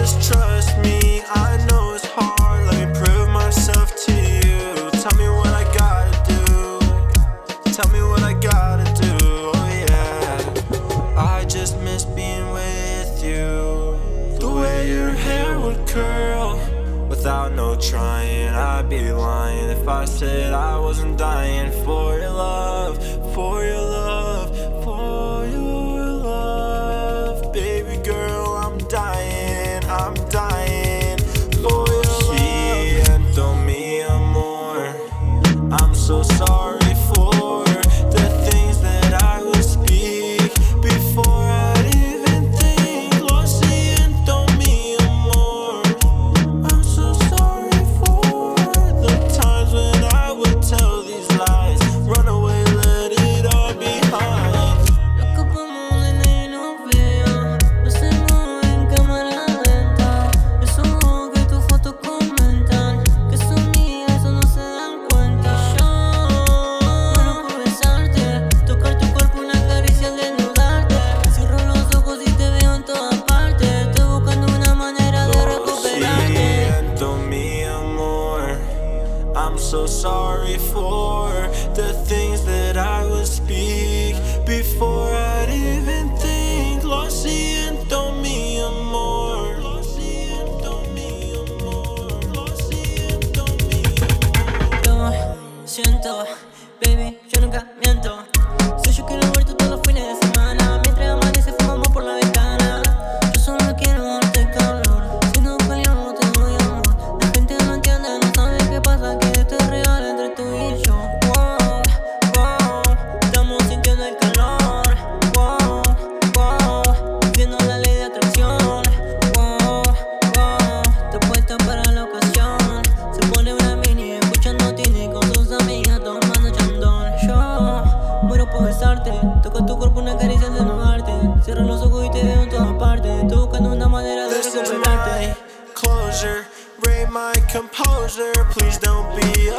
just trust me. I know it's hard, let me prove myself to you. Tell me what I gotta do. Tell me what I gotta do, oh yeah. I just miss being with you. The way your hair would curl without no trying. I'd be lying if I said I wasn't dying for your love, for your love, for your love. Baby girl, I'm dying for your love. Siento mi amor, I'm so sorry for the things that I would speak before I'd even think. Lo siento mi amor, I'm so sorry for the times when I would tell these lies. Run away, let it all behind. Lo escapamos de ley, no vea. Lo hacemos en cámara lenta. Esos ojos que tus fotos comentan que son mías, eso no se dan cuenta. Yo muero por besarte, tocar tu cuerpo, una caricia al desnudarte. Cierro los ojos y te veo en todas partes. Estoy buscando una manera de recuperarte. Siento mi amor, I'm so sorry for the things that I would speak before I'd even think. Lo siento mi amor, lo siento mi amor, lo siento mi amor. Lo siento, baby, yo nunca miento. Si yo quiero verte todos los fines de semana, mientras amanece fumamos por la ventana. Yo solo quiero darte calor, si no peleamos te doy amor. La gente no entiende, no sabe qué pasa, que esto es real entre tú y yo. Wow, wow, estamos sintiendo el calor. Wow, wow, viendo la ley de atracción. Wow, wow, te puesta para la ocasión. Se pone una mini escuchando Tini con sus amigas tomando chandón. Yo muero por besarte, toco tu cuerpo, una caricia al desnudarte. Cierro los ojos y te veo en todas partes. Estoy buscando una manera de This is recuperarte. my closure, rate my composure. Please don't be